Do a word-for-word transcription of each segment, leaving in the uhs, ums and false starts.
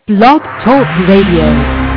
Blog Talk Radio.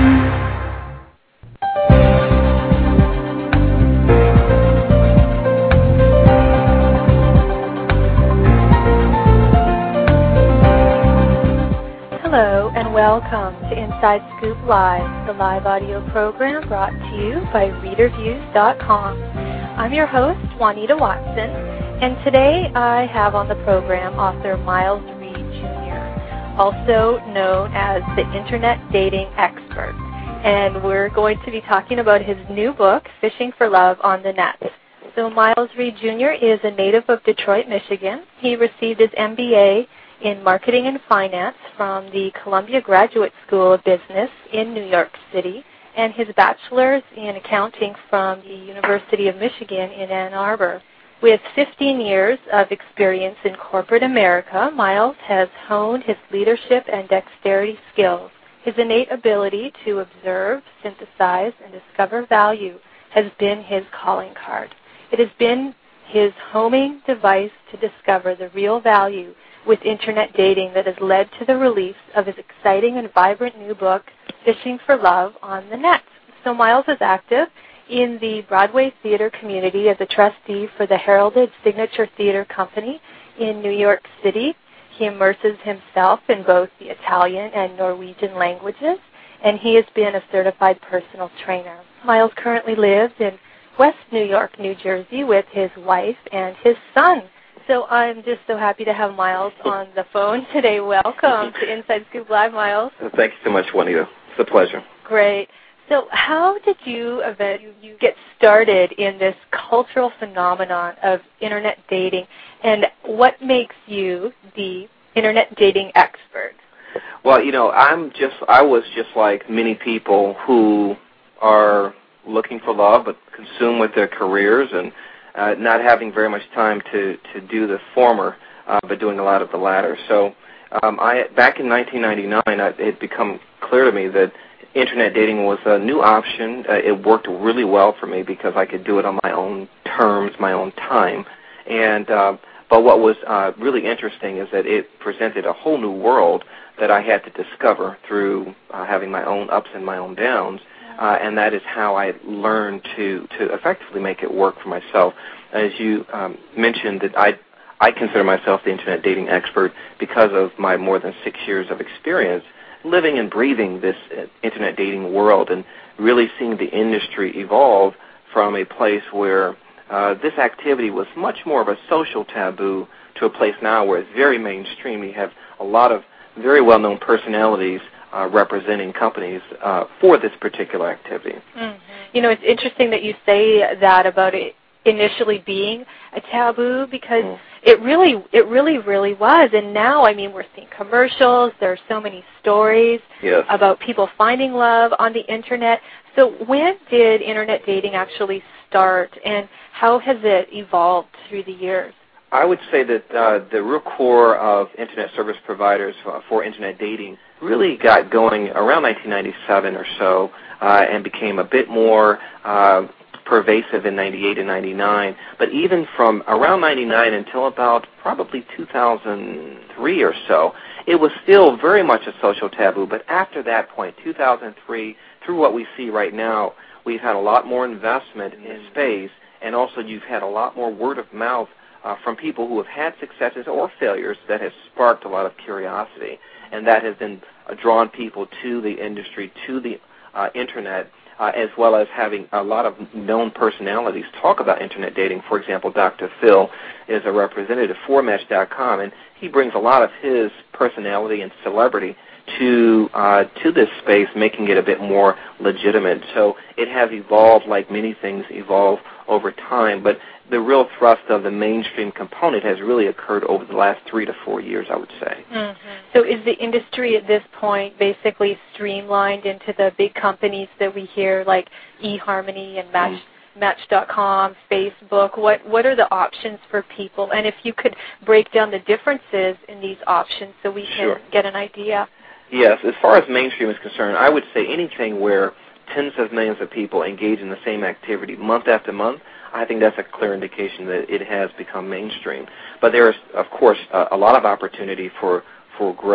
Hello and welcome to Inside Scoop Live, the live audio program brought to you by Reader Views dot com. I'm your host, Juanita Watson, and today I have on the program author Miles Reed Junior, also known as the Internet Dating Expert, and we're going to be talking about his new book, Fishing for Love on the Net. So Miles Reed Junior is a native of Detroit, Michigan. He received his M B A in Marketing and Finance from the Columbia Graduate School of Business in New York City, and his bachelor's in accounting from the University of Michigan in Ann Arbor. With fifteen years of experience in corporate America, Miles has honed his leadership and dexterity skills. His innate ability to observe, synthesize, and discover value has been his calling card. It has been his homing device to discover the real value with Internet dating that has led to the release of his exciting and vibrant new book, Fishing for Love on the Net. So Miles is active in the Broadway theater community as a trustee for the Heralded Signature Theater Company in New York City. He immerses himself in both the Italian and Norwegian languages, and he has been a certified personal trainer. Miles currently lives in West New York, New Jersey with his wife and his son. So I'm just so happy to have Miles on the phone today. Welcome to Inside Scoop Live, Miles. Thank you so much, Juanita. It's a pleasure. Great. So how did you, you get started in this cultural phenomenon of Internet dating, and what makes you the Internet dating expert? Well, you know, I'm just, I was just like many people who are looking for love but consumed with their careers and Uh, not having very much time to, to do the former, uh, but doing a lot of the latter. So um, I, back in nineteen ninety-nine, I, it had become clear to me that Internet dating was a new option. Uh, it worked really well for me because I could do it on my own terms, my own time. And uh, but what was uh, really interesting is that it presented a whole new world that I had to discover through uh, having my own ups and my own downs. Uh, and that is how I learned to, to effectively make it work for myself. As you um, mentioned, that I I consider myself the Internet dating expert because of my more than six years of experience living and breathing this uh, Internet dating world and really seeing the industry evolve from a place where uh, this activity was much more of a social taboo to a place now where it's very mainstream. We have a lot of very well-known personalities Uh, representing companies uh, for this particular activity. Mm-hmm. You know, it's interesting that you say that about it initially being a taboo because mm. it really, it really, really was. And now, I mean, we're seeing commercials. There are so many stories yes. about people finding love on the Internet. So when did Internet dating actually start, and how has it evolved through the years? I would say that uh, the real core of Internet service providers uh, for Internet dating really got going around nineteen ninety-seven or so uh, and became a bit more uh, pervasive in ninety-eight and ninety-nine. But even from around ninety-nine until about probably two thousand three or so, it was still very much a social taboo. But after that point, two thousand three, through what we see right now, we've had a lot more investment in this space, and also you've had a lot more word of mouth Uh, from people who have had successes or failures that has sparked a lot of curiosity, and that has then uh, drawn people to the industry, to the uh, Internet, uh, as well as having a lot of known personalities talk about Internet dating. For example, Doctor Phil is a representative for Match dot com, and he brings a lot of his personality and celebrity to uh, to this space, making it a bit more legitimate. So it has evolved like many things evolve over time, but the real thrust of the mainstream component has really occurred over the last three to four years, I would say. Mm-hmm. So is the industry at this point basically streamlined into the big companies that we hear, like eHarmony and Match, mm. Match dot com, Facebook? What what are the options for people? And if you could break down the differences in these options so we can sure. get an idea. Yes, as far as mainstream is concerned, I would say anything where tens of millions of people engage in the same activity month after month, I think that's a clear indication that it has become mainstream. But there is, of course, a, a lot of opportunity for, for growth.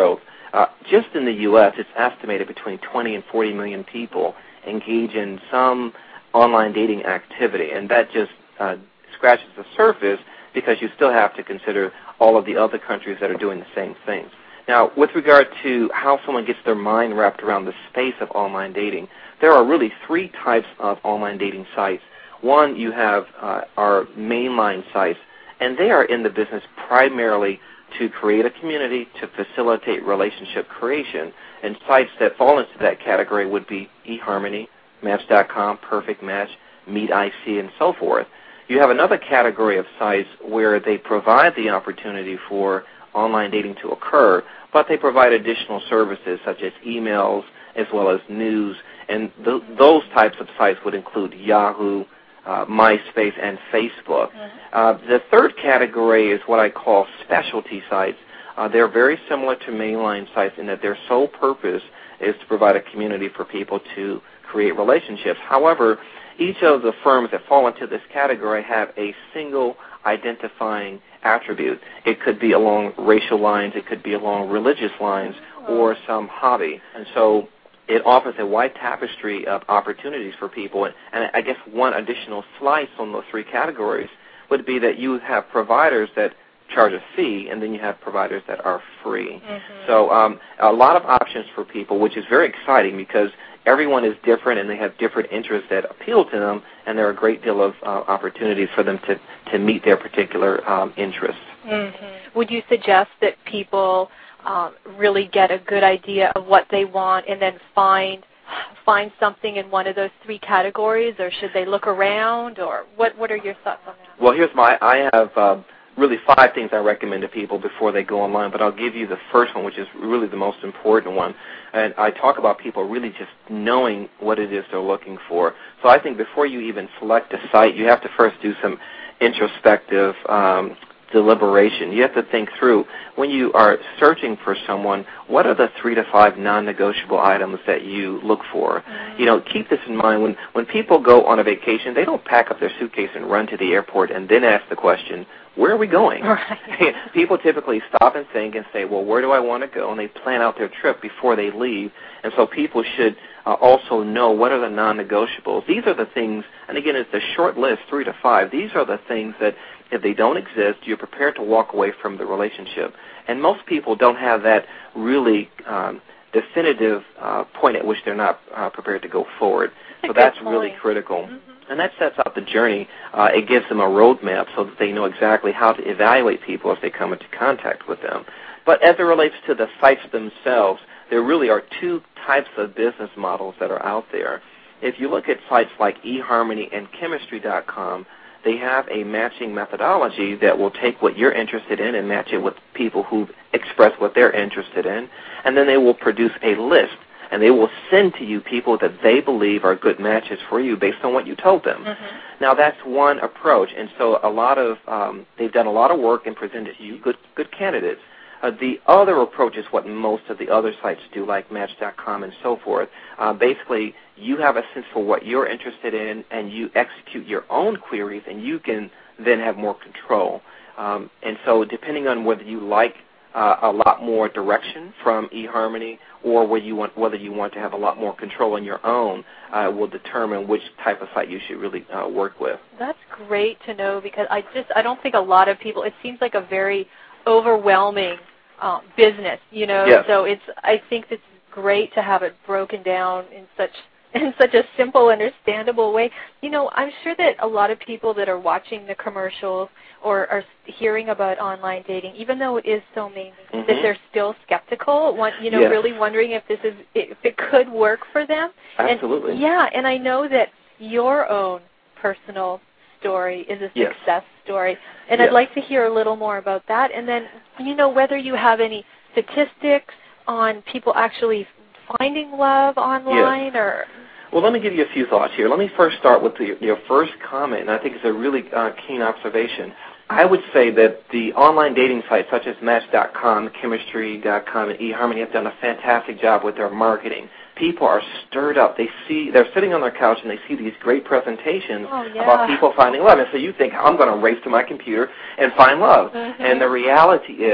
Uh, just in the U S, it's estimated between twenty and forty million people engage in some online dating activity, and that just uh, scratches the surface because you still have to consider all of the other countries that are doing the same things. Now, with regard to how someone gets their mind wrapped around the space of online dating, there are really three types of online dating sites. One, you have uh, our mainline sites, and they are in the business primarily to create a community, to facilitate relationship creation. And sites that fall into that category would be eHarmony, Match dot com, Perfect Match, Meet I C, and so forth. You have another category of sites where they provide the opportunity for online dating to occur, but they provide additional services such as emails as well as news, and th- those types of sites would include Yahoo, uh, MySpace, and Facebook. Mm-hmm. Uh, the third category is what I call specialty sites. Uh, they're very similar to mainline sites in that their sole purpose is to provide a community for people to create relationships. However, each of the firms that fall into this category have a single identifying attribute. It could be along racial lines, it could be along religious lines, or some hobby. And so it offers a wide tapestry of opportunities for people. And, and I guess one additional slice on those three categories would be that you have providers that charge a fee, and then you have providers that are free. Mm-hmm. So um, a lot of options for people, which is very exciting because everyone is different and they have different interests that appeal to them, and there are a great deal of uh, opportunities for them to, to meet their particular um, interests. Mm-hmm. Would you suggest that people um, really get a good idea of what they want and then find find something in one of those three categories, or should they look around, or what, what are your thoughts on that? Well, here's my, I have uh, really five things I recommend to people before they go online, but I'll give you the first one, which is really the most important one. And I talk about people really just knowing what it is they're looking for. So I think before you even select a site, you have to first do some introspective um, deliberation. You have to think through, when you are searching for someone, what are the three to five non-negotiable items that you look for? Mm-hmm. You know, keep this in mind. When, when people go on a vacation, they don't pack up their suitcase and run to the airport and then ask the question, where are we going? Right. People typically stop and think and say, well, where do I want to go? And they plan out their trip before they leave. And so people should uh, also know what are the non-negotiables. These are the things, and again, it's a short list, three to five. These are the things that if they don't exist, you're prepared to walk away from the relationship. And most people don't have that really um, definitive uh, point at which they're not uh, prepared to go forward. That's so that's point. really critical. Mm-hmm. And that sets out the journey. Uh, it gives them a roadmap so that they know exactly how to evaluate people as they come into contact with them. But as it relates to the sites themselves, there really are two types of business models that are out there. If you look at sites like eHarmony and Chemistry dot com, they have a matching methodology that will take what you're interested in and match it with people who've expressed what they're interested in, and then they will produce a list, and they will send to you people that they believe are good matches for you based on what you told them. Mm-hmm. Now, that's one approach, and so a lot of um, they've done a lot of work and presented to you good good candidates. Uh, the other approach is what most of the other sites do, like Match dot com and so forth. Uh, basically, you have a sense for what you're interested in, and you execute your own queries, and you can then have more control. Um, and so depending on whether you like uh, a lot more direction from eHarmony or whether you want, whether you want to have a lot more control on your own, uh, will determine which type of site you should really uh, work with. That's great to know, because I just I don't think a lot of people, it seems like a very overwhelming um, business, you know. Yes. So it's I think it's great to have it broken down in such in such a simple, understandable way. You know, I'm sure that a lot of people that are watching the commercials or are hearing about online dating, even though it is so mainstream, mm-hmm. that they're still skeptical, want, you know, yes. really wondering if this is if it could work for them. Absolutely. And, yeah, and I know that your own personal story is a yes. success story, and yes. I'd like to hear a little more about that. And then, you know, whether you have any statistics on people actually finding love online, yes. or... Well, let me give you a few thoughts here. Let me first start with the, your first comment, and I think it's a really uh, keen observation. I would say that the online dating sites such as Match dot com, Chemistry dot com, and eHarmony have done a fantastic job with their marketing. People are stirred up. They see, they're sitting on their couch and they see these great presentations oh, yeah. about people finding love. And so you think, I'm going to race to my computer and find love. Mm-hmm. And the reality is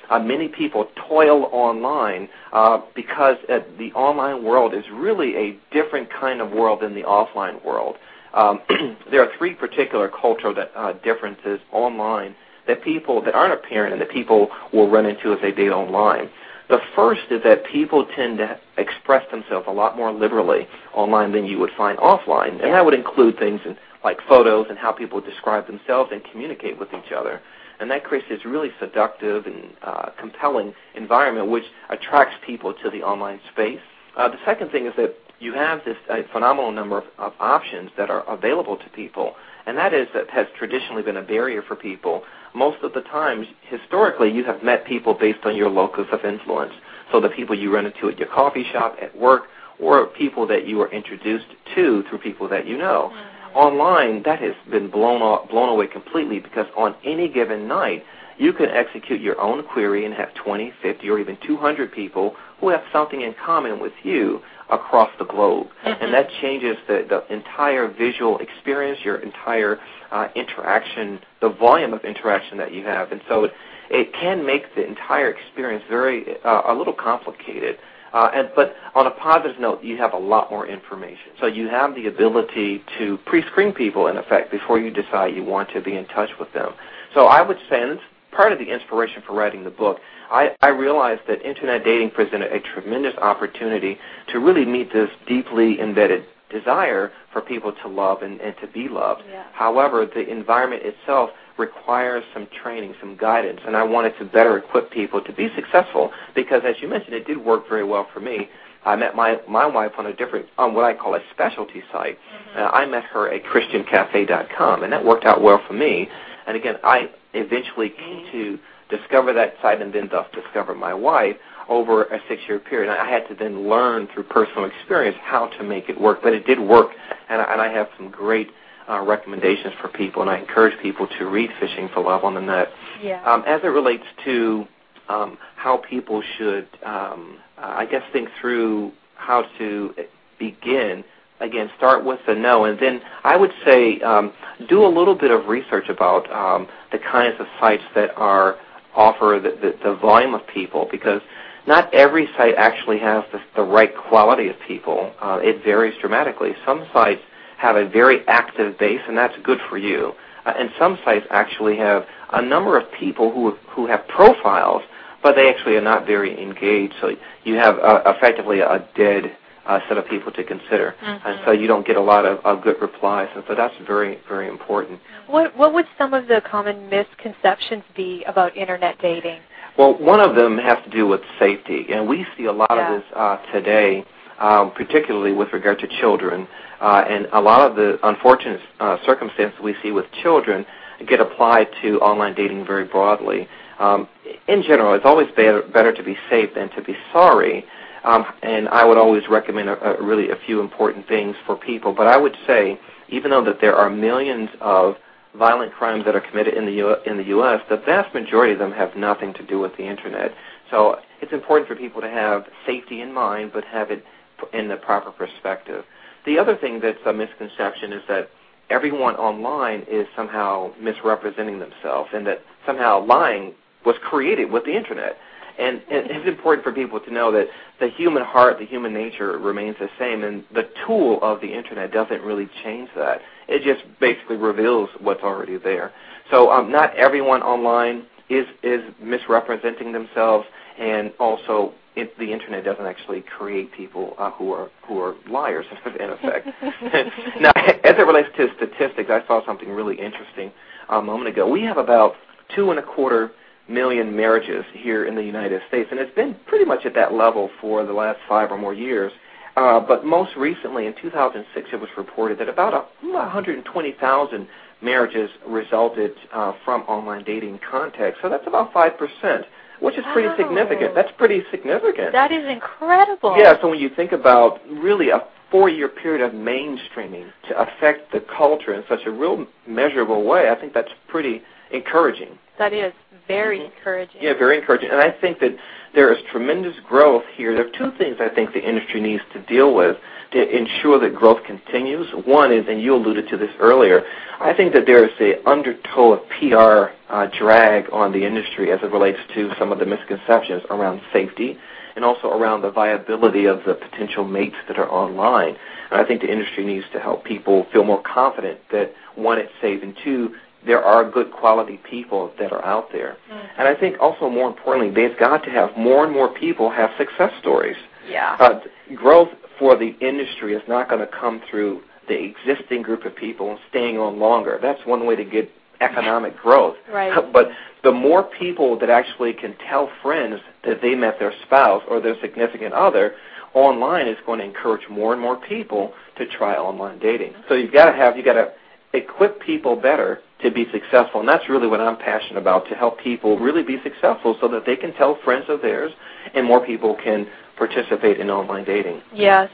uh, many people toil online uh, because uh, the online world is really a different kind of world than the offline world. Um, there are three particular cultural uh, differences online that people that aren't apparent and that people will run into as they date online. The first is that people tend to express themselves a lot more liberally online than you would find offline, and that would include things in, like photos and how people describe themselves and communicate with each other. And that creates this really seductive and uh, compelling environment which attracts people to the online space. Uh, the second thing is that you have this uh, phenomenal number of, of options that are available to people, and that is that has traditionally been a barrier for people. Most of the times, historically, you have met people based on your locus of influence. So the people you run into at your coffee shop, at work, or people that you are introduced to through people that you know. Mm-hmm. Online, that has been blown off, blown away completely because on any given night, you can execute your own query and have twenty, fifty, or even two hundred people who have something in common with you across the globe. Mm-hmm. And that changes the, the entire visual experience, your entire uh, interaction, the volume of interaction that you have. And so it, it can make the entire experience very, uh, a little complicated. Uh, and, but on a positive note, you have a lot more information. So you have the ability to pre-screen people, in effect, before you decide you want to be in touch with them. So I would say, and it's part of the inspiration for writing the book, I, I realized that Internet dating presented a tremendous opportunity to really meet this deeply embedded desire for people to love and, and to be loved. Yeah. However, the environment itself requires some training, some guidance, and I wanted to better equip people to be successful because, as you mentioned, it did work very well for me. I met my, my wife on a different, on what I call a specialty site. Mm-hmm. uh, I met her at Christian Cafe dot com, and that worked out well for me. And again, I eventually came to discover that site and then thus discover my wife over a six-year period. I had to then learn through personal experience how to make it work, but it did work, and I, and I have some great uh, recommendations for people, and I encourage people to read Fishing for Love on the net. Yeah. Um, as it relates to um, how people should, um, uh, I guess, think through how to begin, again, start with the no, and then I would say um, do a little bit of research about um, the kinds of sites that are offer the, the, the volume of people, because not every site actually has the, the right quality of people. Uh, it varies dramatically. Some sites have a very active base, and that's good for you. Uh, and some sites actually have a number of people who who have profiles, but they actually are not very engaged. So you have uh, effectively a dead uh, set of people to consider, mm-hmm. and so you don't get a lot of, of good replies. And so that's very, very important. What what would some of the common misconceptions be about Internet dating? Well, one of them has to do with safety, and we see a lot yeah. of this uh, today, um, particularly with regard to children, uh, and a lot of the unfortunate uh, circumstances we see with children get applied to online dating very broadly. Um, in general, it's always better, better to be safe than to be sorry, um, and I would always recommend a, a really a few important things for people, but I would say, even though that there are millions of violent crimes that are committed in the U- in the U S, the vast majority of them have nothing to do with the Internet. So it's important for people to have safety in mind, but have it in the proper perspective. The other thing that's a misconception is that everyone online is somehow misrepresenting themselves, and that somehow lying was created with the Internet. And it's important for people to know that the human heart, the human nature remains the same, and the tool of the Internet doesn't really change that. It just basically reveals what's already there. So um, not everyone online is, is misrepresenting themselves, and also it, the Internet doesn't actually create people uh, who are who are liars, in effect. Now, as it relates to statistics, I saw something really interesting a moment ago. We have about two and a quarter million marriages here in the United States, and it's been pretty much at that level for the last five or more years. Uh, but most recently, in two thousand six, it was reported that about one hundred twenty thousand marriages resulted uh, from online dating contacts. So that's about five percent, which is pretty wow. significant. That's pretty significant. That is incredible. Yeah, so when you think about really a four-year period of mainstreaming to affect the culture in such a real measurable way, I think that's pretty encouraging. That is very mm-hmm. encouraging. Yeah, very encouraging. And I think that there is tremendous growth here. There are two things I think the industry needs to deal with to ensure that growth continues, one is, and you alluded to this earlier, I think that there is an undertow of P R uh, drag on the industry as it relates to some of the misconceptions around safety and also around the viability of the potential mates that are online. And I think the industry needs to help people feel more confident that, one, it's safe, and two, there are good quality people that are out there. Mm-hmm. And I think also more importantly, they've got to have more and more people have success stories. Yeah. Uh, growth for the industry is not going to come through the existing group of people and staying on longer. That's one way to get economic growth. Right. But the more people that actually can tell friends that they met their spouse or their significant other online is going to encourage more and more people to try online dating. So you've got to have, you've got to equip people better to be successful, and that's really what I'm passionate about, to help people really be successful so that they can tell friends of theirs and more people can participate in online dating. Yes.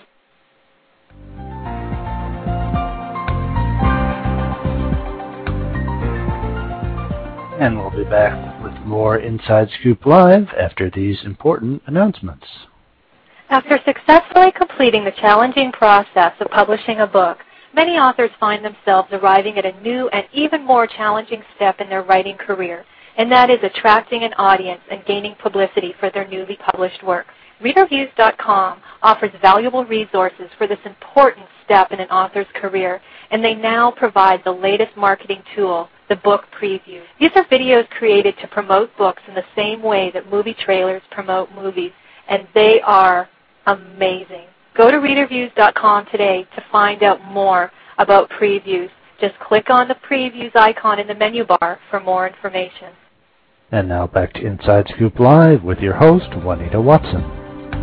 And we'll be back with more Inside Scoop Live after these important announcements. After successfully completing the challenging process of publishing a book, many authors find themselves arriving at a new and even more challenging step in their writing career, and that is attracting an audience and gaining publicity for their newly published work. Reader Views dot com offers valuable resources for this important step in an author's career, and they now provide the latest marketing tool, the book preview. These are videos created to promote books in the same way that movie trailers promote movies, and they are amazing. Go to Reader Views dot com today to find out more about previews. Just click on the previews icon in the menu bar for more information. And now back to Inside Scoop Live with your host, Juanita Watson.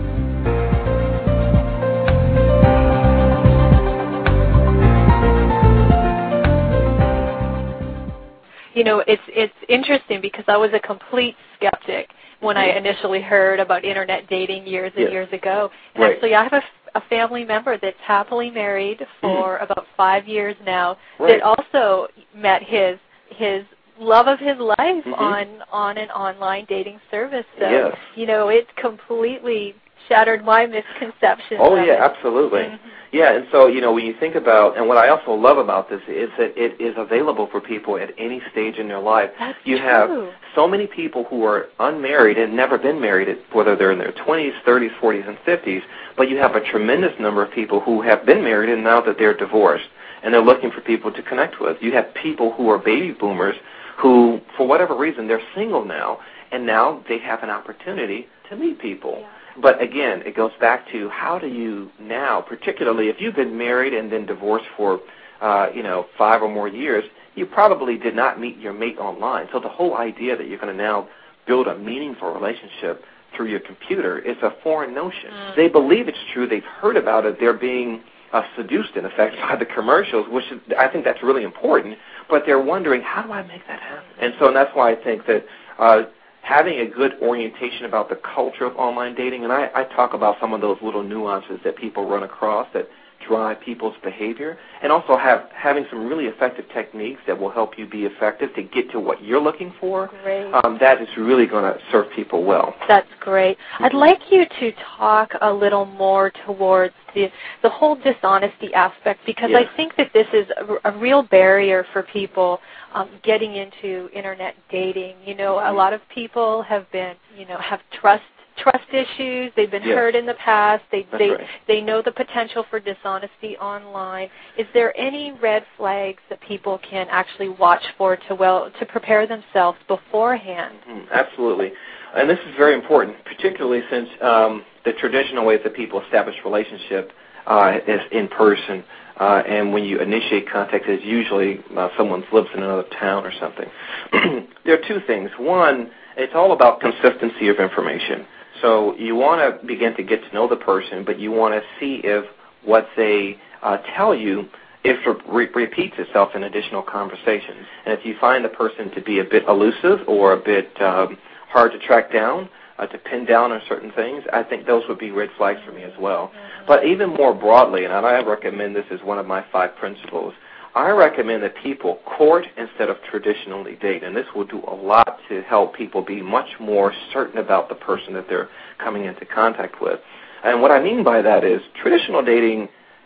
You know, it's it's interesting because I was a complete skeptic when I initially heard about Internet dating years and yes. years ago. And right. actually, I have a, a family member that's happily married for mm. about five years now right. that also met his his love of his life mm-hmm. on on an online dating service. So, yes. you know, it completely shattered my misconceptions. Oh, of yeah, it. absolutely. Mm-hmm. Yeah, and so, you know, when you think about, and what I also love about this is that it is available for people at any stage in their life. That's you true. have so many people who are unmarried and never been married, whether they're in their twenties, thirties, forties, and fifties, but you have a tremendous number of people who have been married and now that they're divorced, and they're looking for people to connect with. You have people who are baby boomers who, for whatever reason, they're single now, and now they have an opportunity to meet people. Yeah. But again, it goes back to how do you now, particularly if you've been married and then divorced for, uh, you know, five or more years, you probably did not meet your mate online. So the whole idea that you're going to now build a meaningful relationship through your computer is a foreign notion. Mm. They believe it's true. They've heard about it. They're being uh, seduced, in effect, by the commercials, which is, I think that's really important. But they're wondering, how do I make that happen? And so that's why I think that uh, having a good orientation about the culture of online dating, and I, I talk about some of those little nuances that people run across that drive people's behavior, and also have having some really effective techniques that will help you be effective to get to what you're looking for. Great. Um, that is really going to serve people well. That's great. I'd like you to talk a little more towards the the whole dishonesty aspect, because yes. I think that this is a, a real barrier for people um, getting into Internet dating. You know, mm-hmm. a lot of people have been, you know, have trust trust issues. They've been yes. hurt in the past. They That's they right. they know the potential for dishonesty online. Is there any red flags that people can actually watch for to well to prepare themselves beforehand? Mm, absolutely. And this is very important, particularly since um, the traditional ways that people establish relationship uh, is in person. Uh, and when you initiate contact, it's usually uh, someone lives in another town or something. There are two things. One, it's all about consistency of information. So you want to begin to get to know the person, but you want to see if what they uh, tell you if it re- repeats itself in additional conversations. And if you find the person to be a bit elusive or a bit um, hard to track down, uh, to pin down on certain things, I think those would be red flags for me as well. Mm-hmm. But even more broadly, and I recommend this as one of my five principles, I recommend that people court instead of traditionally date, and this will do a lot to help people be much more certain about the person that they're coming into contact with. And what I mean by that is traditional dating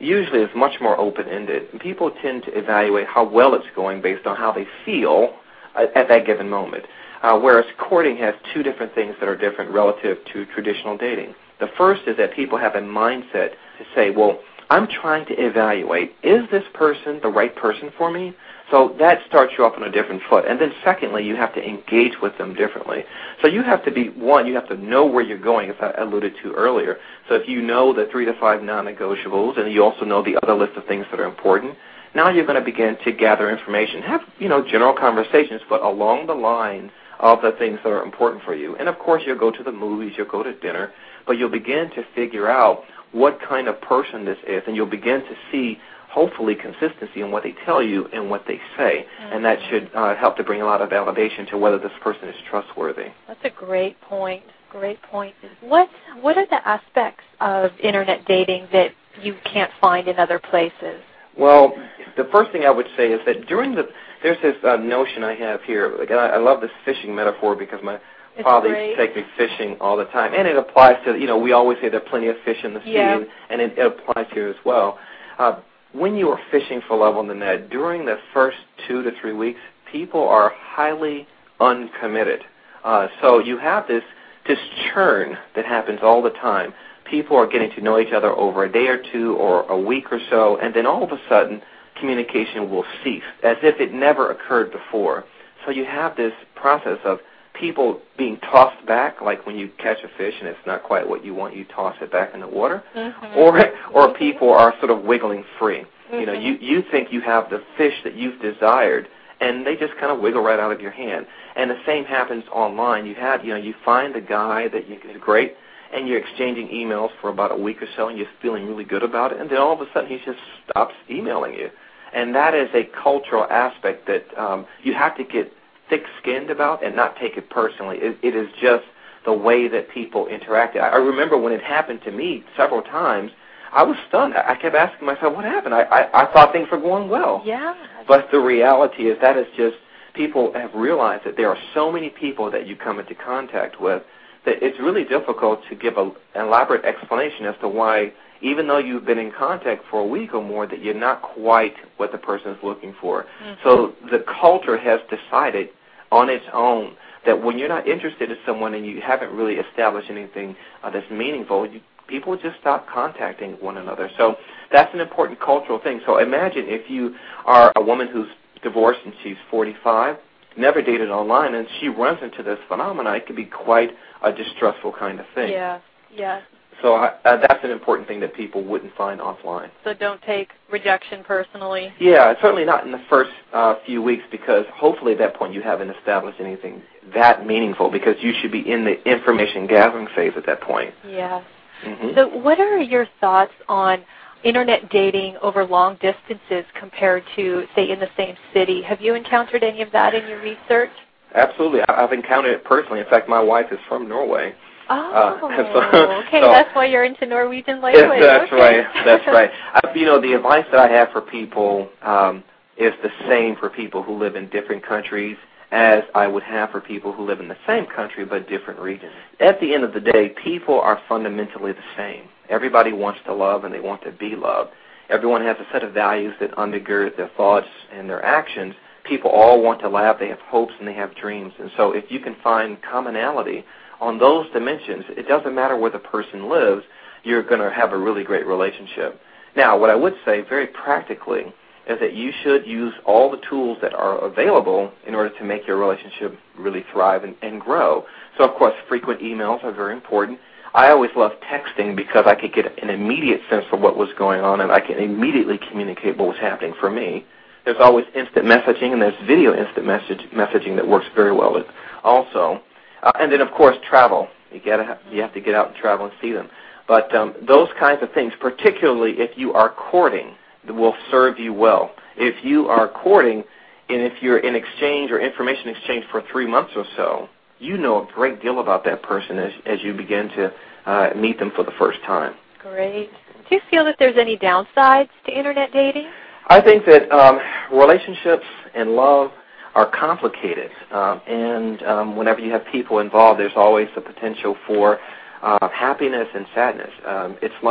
usually is much more open-ended. People tend to evaluate how well it's going based on how they feel at, at that given moment, uh, whereas courting has two different things that are different relative to traditional dating. The first is that people have a mindset to say, well, I'm trying to evaluate, is this person the right person for me? So that starts you off on a different foot. And then secondly, you have to engage with them differently. So you have to be, one, you have to know where you're going, as I alluded to earlier. So if you know the three to five non-negotiables, and you also know the other list of things that are important, now you're going to begin to gather information. Have, you know, general conversations, but along the lines of the things that are important for you. And, of course, you'll go to the movies, you'll go to dinner, but you'll begin to figure out what kind of person this is, and you'll begin to see hopefully consistency in what they tell you and what they say, mm-hmm. and that should uh, help to bring a lot of validation to whether this person is trustworthy. That's a great point. Great point. What What are the aspects of Internet dating that you can't find in other places? Well, the first thing I would say is that during the there's this uh, notion I have here. Like, I, I love this fishing metaphor because my it's father great. used to take me fishing all the time, and it applies to, you know, we always say there are plenty of fish in the sea, yeah. and, and it, it applies here as well. Uh, When you are fishing for love on the net, during the first two to three weeks, people are highly uncommitted. Uh, so you have this this churn that happens all the time. People are getting to know each other over a day or two or a week or so, and then all of a sudden, communication will cease, as if it never occurred before. So you have this process of people being tossed back, like when you catch a fish and it's not quite what you want, you toss it back in the water, mm-hmm. or or mm-hmm. people are sort of wiggling free. Mm-hmm. You know, you, you think you have the fish that you've desired, and they just kind of wiggle right out of your hand. And the same happens online. You have, you know, you find a guy that you is great, and you're exchanging emails for about a week or so, and you're feeling really good about it, and then all of a sudden he just stops emailing you. And that is a cultural aspect that um, you have to get thick-skinned about and not take it personally. It, it is just the way that people interact. I, I remember when it happened to me several times, I was stunned. I, I kept asking myself, what happened? I, I, I thought things were going well. Yeah. But the reality is that is just people have realized that there are so many people that you come into contact with that it's really difficult to give a, an elaborate explanation as to why, even though you've been in contact for a week or more, that you're not quite what the person is looking for. Mm-hmm. So the culture has decided on its own that when you're not interested in someone and you haven't really established anything uh, that's meaningful, you, people just stop contacting one another. So that's an important cultural thing. So imagine if you are a woman who's divorced and she's forty-five, never dated online, and she runs into this phenomenon. It can be quite a distressful kind of thing. Yeah, yeah. So I, uh, that's an important thing that people wouldn't find offline. So don't take rejection personally. Yeah, certainly not in the first uh, few weeks, because hopefully at that point you haven't established anything that meaningful, because you should be in the information gathering phase at that point. Yeah. Mm-hmm. So what are your thoughts on Internet dating over long distances compared to, say, in the same city? Have you encountered any of that in your research? Absolutely. I've encountered it personally. In fact, my wife is from Norway. Oh, uh, so, okay. So, that's why you're into Norwegian language. Yes, that's okay. right. That's right. Uh, you know, the advice that I have for people um, is the same for people who live in different countries as I would have for people who live in the same country but different regions. At the end of the day, people are fundamentally the same. Everybody wants to love and they want to be loved. Everyone has a set of values that undergird their thoughts and their actions. People all want to laugh. They have hopes and they have dreams. And so if you can find commonality on those dimensions, it doesn't matter where the person lives, you're going to have a really great relationship. Now, what I would say very practically is that you should use all the tools that are available in order to make your relationship really thrive and, and grow. So, of course, frequent emails are very important. I always love texting because I could get an immediate sense of what was going on, and I can immediately communicate what was happening for me. There's always instant messaging, and there's video instant message, messaging that works very well also. Uh, and then, of course, travel. You gotta have, you have to get out and travel and see them. But um, those kinds of things, particularly if you are courting, will serve you well. If you are courting, and if you're in exchange or information exchange for three months or so, you know a great deal about that person as, as you begin to uh, meet them for the first time. Great. Do you feel that there's any downsides to Internet dating? I think that um, relationships and love are complicated, um, and um, whenever you have people involved, there's always the potential for uh, happiness and sadness. Um, it's like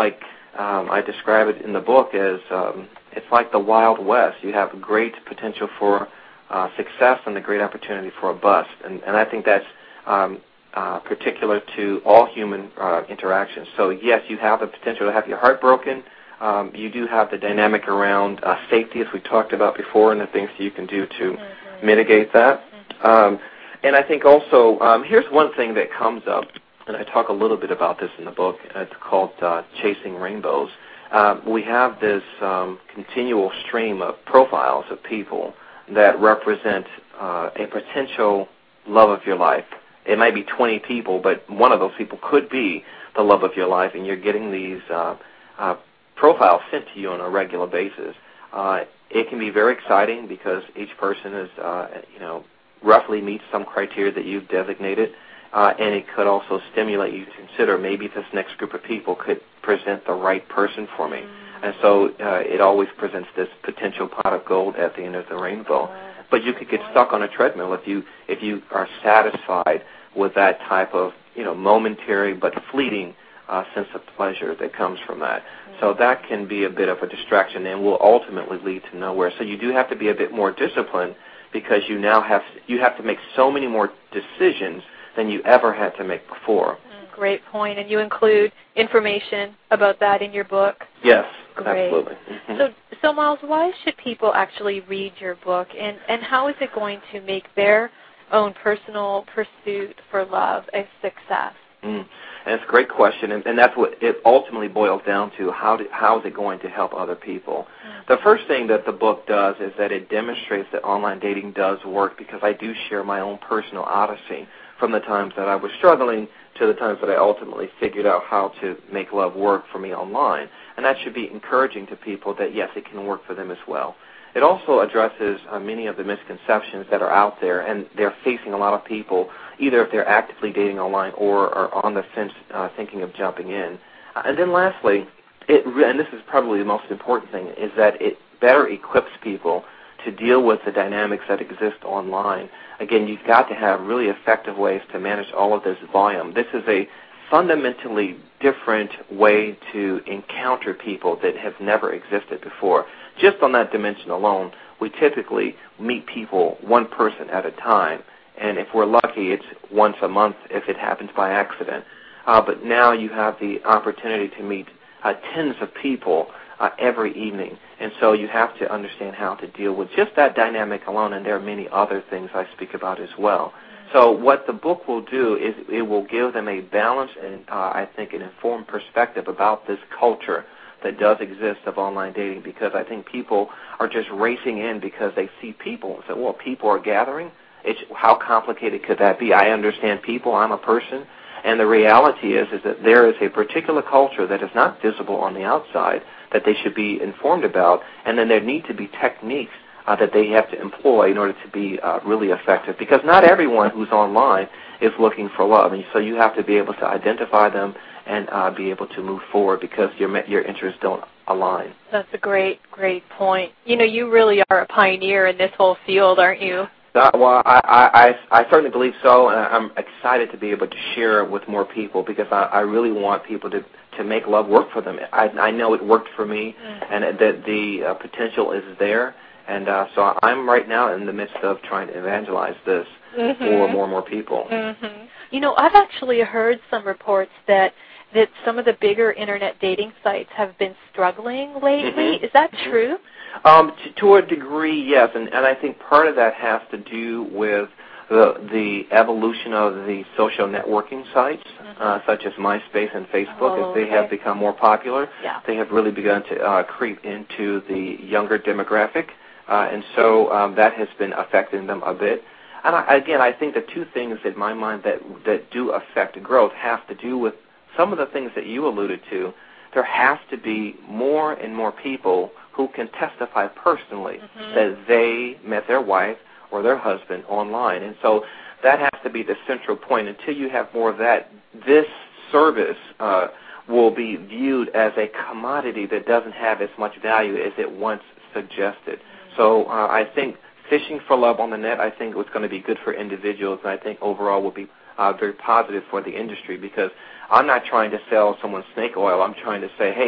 um, I describe it in the book as um, it's like the Wild West. You have great potential for uh, success and a great opportunity for a bust. And, and I think that's um, uh, particular to all human uh, interactions. So, yes, you have the potential to have your heart broken. Um, you do have the dynamic around uh, safety, as we talked about before, and the things that you can do to mm-hmm. mitigate that. Um, and I think also, um, here's one thing that comes up, and I talk a little bit about this in the book. It's called uh, Chasing Rainbows. Um, we have this um, continual stream of profiles of people that represent uh, a potential love of your life. It might be twenty people, but one of those people could be the love of your life, and you're getting these uh, uh, profiles sent to you on a regular basis. Uh, it can be very exciting because each person is, uh, you know, roughly meets some criteria that you've designated, uh, and it could also stimulate you to consider maybe this next group of people could present the right person for me. And so uh, it always presents this potential pot of gold at the end of the rainbow. But you could get stuck on a treadmill if you if you are satisfied with that type of, you know, momentary but fleeting uh, sense of pleasure that comes from that. So that can be a bit of a distraction and will ultimately lead to nowhere. So you do have to be a bit more disciplined because you now have you have to make so many more decisions than you ever had to make before. Mm, great point. And you include information about that in your book? Yes, great. Absolutely. Mm-hmm. So, so Miles, why should people actually read your book, and, and how is it going to make their own personal pursuit for love a success? Mm. And it's a great question, and, and that's what it ultimately boils down to. How, do, how is it going to help other people? Mm. The first thing that the book does is that it demonstrates that online dating does work because I do share my own personal odyssey from the times that I was struggling to the times that I ultimately figured out how to make love work for me online. And that should be encouraging to people that, yes, it can work for them as well. It also addresses uh, many of the misconceptions that are out there, and they're facing a lot of people, either if they're actively dating online or are on the fence uh, thinking of jumping in. Uh, and then lastly, it re- and this is probably the most important thing, is that it better equips people to deal with the dynamics that exist online. Again, you've got to have really effective ways to manage all of this volume. This is a fundamentally different way to encounter people that have never existed before. Just on that dimension alone, we typically meet people one person at a time, and if we're lucky, it's once a month if it happens by accident. Uh, but now you have the opportunity to meet uh, tens of people uh, every evening, and so you have to understand how to deal with just that dynamic alone, and there are many other things I speak about as well. So what the book will do is it will give them a balanced and, uh, I think, an informed perspective about this culture that does exist of online dating, because I think people are just racing in because they see people and say, well, people are gathering. It's, how complicated could that be? I understand people. I'm a person. And the reality is, is that there is a particular culture that is not visible on the outside that they should be informed about, and then there need to be techniques uh, that they have to employ in order to be uh, really effective, because not everyone who's online is looking for love, and so you have to be able to identify them and uh, be able to move forward because your your interests don't align. That's a great, great point. You know, you really are a pioneer in this whole field, aren't you? Uh, well, I, I, I certainly believe so, and I'm excited to be able to share it with more people because I, I really want people to, to make love work for them. I, I know it worked for me, mm-hmm. and that the uh, potential is there, and uh, so I'm right now in the midst of trying to evangelize this mm-hmm. for more and more people. Mm-hmm. You know, I've actually heard some reports that that some of the bigger Internet dating sites have been struggling lately. Mm-hmm. Is that true? Um, to, to a degree, yes, and, and I think part of that has to do with the, the evolution of the social networking sites, mm-hmm. uh, such as MySpace and Facebook. Oh, as they okay. have become more popular, yeah. they have really begun to uh, creep into the younger demographic, uh, and so um, that has been affecting them a bit. And I, again, I think the two things in my mind that that do affect growth have to do with some of the things that you alluded to. There has to be more and more people who can testify personally mm-hmm. that they met their wife or their husband online. And so that has to be the central point. Until you have more of that, this service uh, will be viewed as a commodity that doesn't have as much value as it once suggested. Mm-hmm. So uh, I think fishing for love on the net, I think was going to be good for individuals, and I think overall will be uh, very positive for the industry, because I'm not trying to sell someone snake oil. I'm trying to say, hey,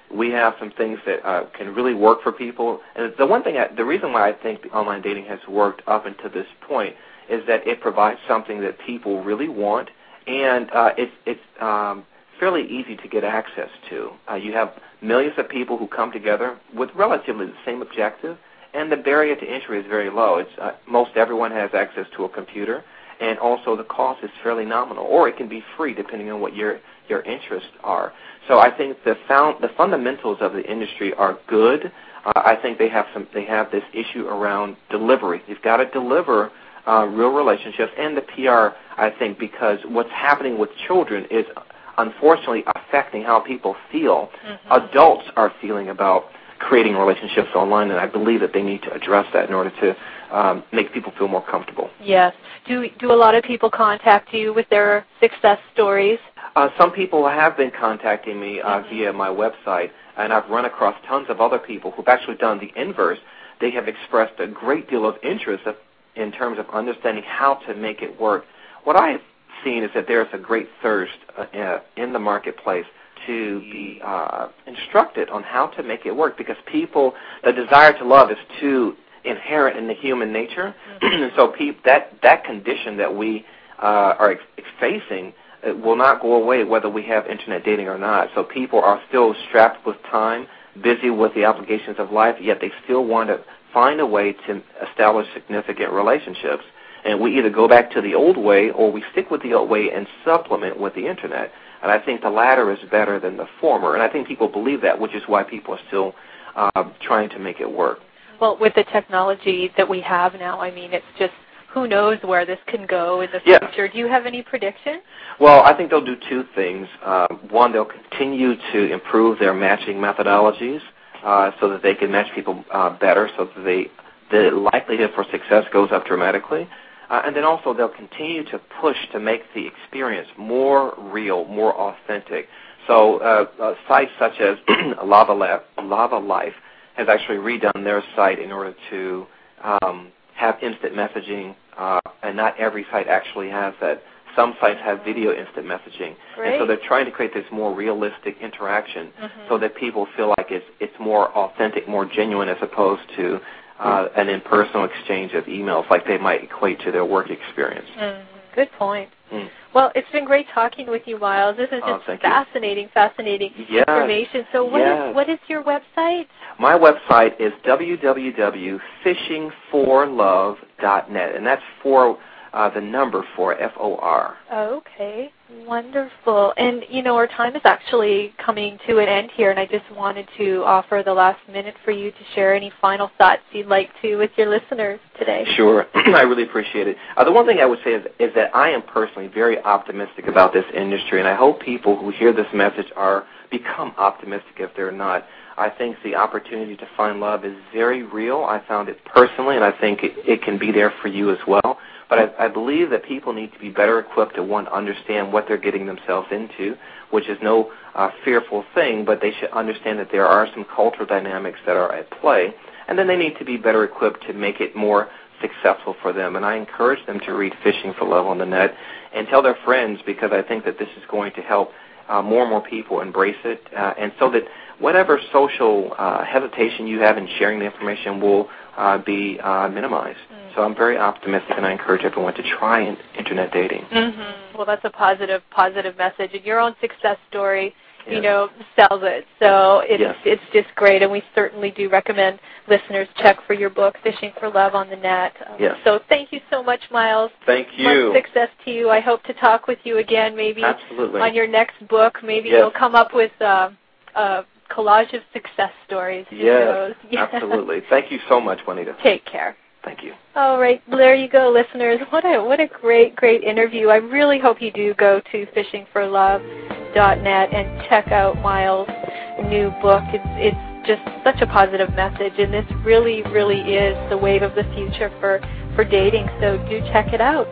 we have some things that uh, can really work for people. And the one thing, I, the reason why I think the online dating has worked up until this point is that it provides something that people really want, and uh, it's it's um, fairly easy to get access to. Uh, you have millions of people who come together with relatively the same objective, and the barrier to entry is very low. It's uh, most everyone has access to a computer, and also the cost is fairly nominal, or it can be free depending on what your your interests are. So I think the found, the fundamentals of the industry are good. Uh, I think they have some they have this issue around delivery. You've got to deliver uh, real relationships, and the P R, I think, because what's happening with children is unfortunately affecting how people feel. Mm-hmm. Adults are feeling about creating relationships online, and I believe that they need to address that in order to um, make people feel more comfortable. Yes. Do do a lot of people contact you with their success stories? Uh, some people have been contacting me uh, mm-hmm. via my website, and I've run across tons of other people who've actually done the inverse. They have expressed a great deal of interest in terms of understanding how to make it work. What I have seen is that there's a great thirst uh, in the marketplace to be uh, instructed on how to make it work, because people, the desire to love is too inherent in the human nature. Mm-hmm. And so pe- that, that condition that we uh, are ex- facing uh, will not go away whether we have Internet dating or not. So people are still strapped with time, busy with the obligations of life, yet they still want to find a way to establish significant relationships. And we either go back to the old way or we stick with the old way and supplement with the Internet. And I think the latter is better than the former. And I think people believe that, which is why people are still uh, trying to make it work. Well, with the technology that we have now, I mean, it's just who knows where this can go in the yeah. future. Do you have any predictions? Well, I think they'll do two things. Uh, one, they'll continue to improve their matching methodologies uh, so that they can match people uh, better, so that they, the likelihood for success goes up dramatically. Uh, and then also they'll continue to push to make the experience more real, more authentic. So uh, uh, sites such as Lava, Lab, Lava Life has actually redone their site in order to um, have instant messaging, uh, and not every site actually has that. Some sites have video instant messaging. Great. And so they're trying to create this more realistic interaction mm-hmm. so that people feel like it's, it's more authentic, more genuine, as opposed to Uh, an impersonal exchange of emails like they might equate to their work experience. Mm, good point. Mm. Well, it's been great talking with you, Miles. This is just oh, fascinating, you. fascinating yes. information. So what, yes. is, what is your website? My website is w w w dot fishing for love dot net, and that's for uh, the number for F O R. Okay, wonderful. And, you know, our time is actually coming to an end here, and I just wanted to offer the last minute for you to share any final thoughts you'd like to with your listeners today. Sure. I really appreciate it. Uh, the one thing I would say is, is that I am personally very optimistic about this industry, and I hope people who hear this message are become optimistic if they're not. I think the opportunity to find love is very real. I found it personally, and I think it, it can be there for you as well. But I, I believe that people need to be better equipped to, one, understand what they're getting themselves into, which is no uh, fearful thing, but they should understand that there are some cultural dynamics that are at play, and then they need to be better equipped to make it more successful for them. And I encourage them to read Fishing for Love on the Net and tell their friends, because I think that this is going to help uh, more and more people embrace it, uh, and so that whatever social uh, hesitation you have in sharing the information will uh, be uh, minimized. Mm. So I'm very optimistic, and I encourage everyone to try Internet dating. Mm-hmm. Well, that's a positive, positive message. And your own success story, yes. you know, sells it. So it's, yes. it's just great, and we certainly do recommend listeners check for your book, Fishing for Love on the Net. Um, yes. So thank you so much, Miles. Thank you. Much success to you. I hope to talk with you again, maybe Absolutely. on your next book. Maybe yes. you'll come up with uh, a collage of success stories. Yes, yes, absolutely. Thank you so much, Juanita. Take care. Thank you. All right, there you go, listeners. What a what a great, great interview. I really hope you do go to fishing for love dot net and check out Miles' new book. It's it's just such a positive message, and this really, really is the wave of the future for, for dating, so do check it out.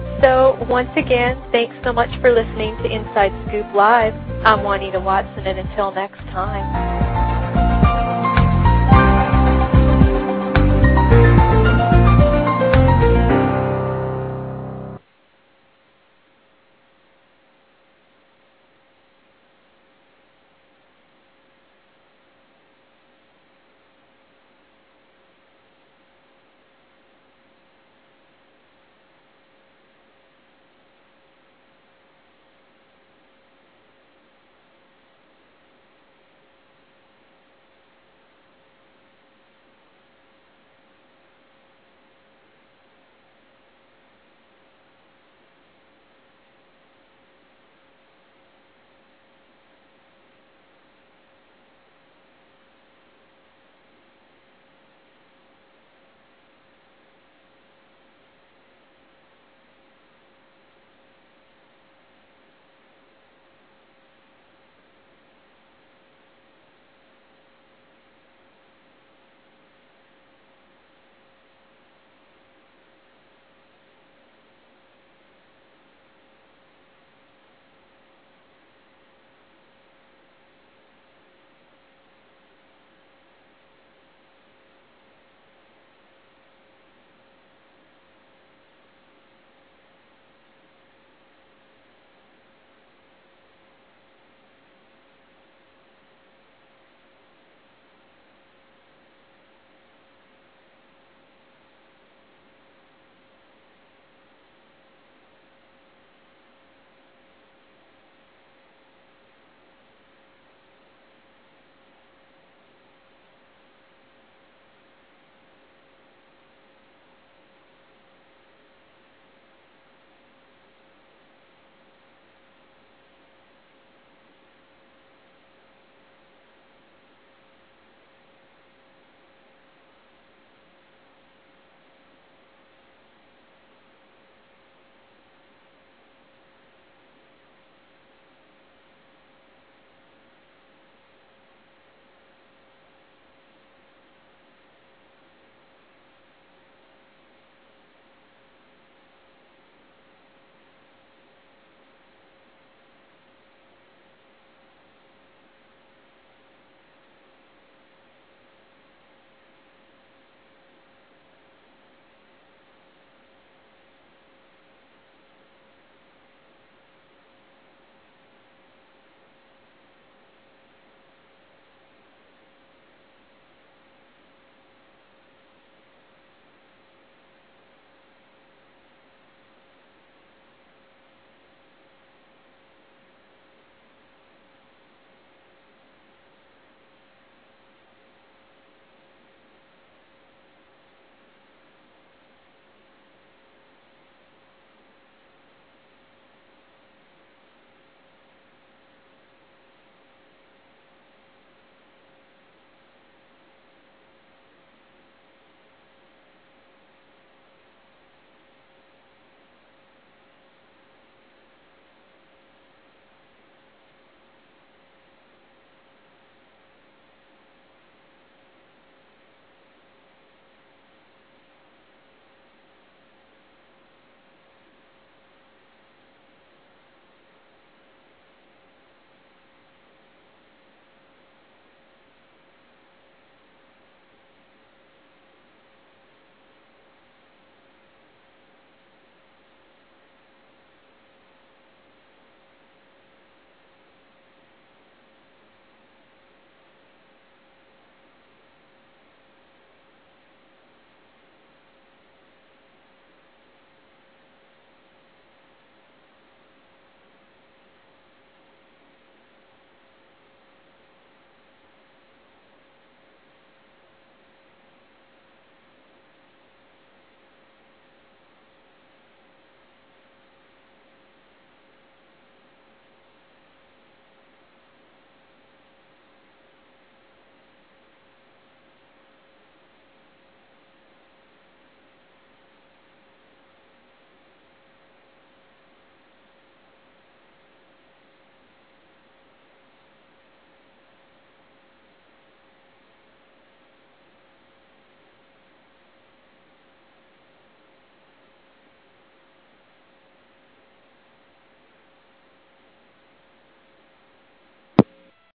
So once again, thanks so much for listening to Inside Scoop Live. I'm Juanita Watson, and until next time.